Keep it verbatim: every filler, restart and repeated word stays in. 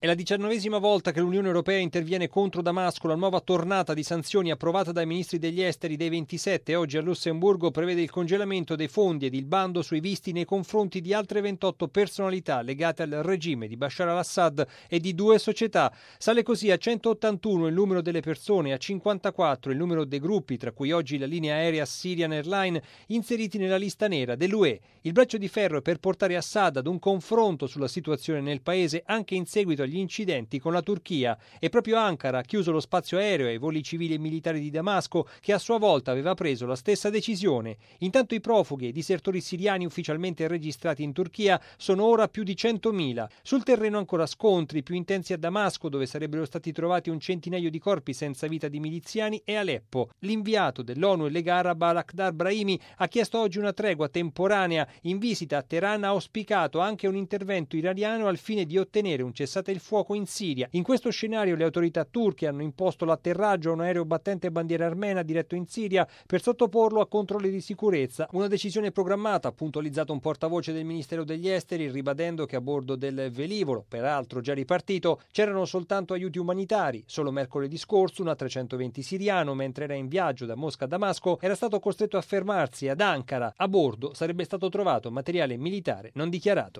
È la diciannovesima volta che l'Unione Europea interviene contro Damasco. La nuova tornata di sanzioni approvata dai ministri degli esteri dei ventisette oggi a Lussemburgo prevede il congelamento dei fondi ed il bando sui visti nei confronti di altre ventotto personalità legate al regime di Bashar al-Assad e di due società. Sale così a centottantuno il numero delle persone e a cinquantaquattro il numero dei gruppi, tra cui oggi la linea aerea Syrian Airlines, inseriti nella lista nera dell'U E. Il braccio di ferro è per portare Assad ad un confronto sulla situazione nel paese anche in seguito agli incidenti con la Turchia, e proprio Ankara ha chiuso lo spazio aereo ai voli civili e militari di Damasco, che a sua volta aveva preso la stessa decisione. Intanto i profughi e i disertori siriani ufficialmente registrati in Turchia sono ora più di centomila. Sul terreno ancora scontri più intensi a Damasco, dove sarebbero stati trovati un centinaio di corpi senza vita di miliziani, e Aleppo. L'inviato dell'ONU e Lega Araba Lakhdar Brahimi ha chiesto oggi una tregua temporanea. In visita a Teheran ha auspicato anche un intervento iraniano al fine di ottenere un cessate il fuoco in Siria. In questo scenario le autorità turche hanno imposto l'atterraggio a un aereo battente bandiera armena diretto in Siria per sottoporlo a controlli di sicurezza, una decisione programmata, ha puntualizzato un portavoce del Ministero degli Esteri, ribadendo che a bordo del velivolo, peraltro già ripartito, c'erano soltanto aiuti umanitari. Solo mercoledì scorso un A trecentoventi siriano, mentre era in viaggio da Mosca a Damasco, era stato costretto a fermarsi ad Ankara. A bordo sarebbe stato trovato materiale militare non dichiarato.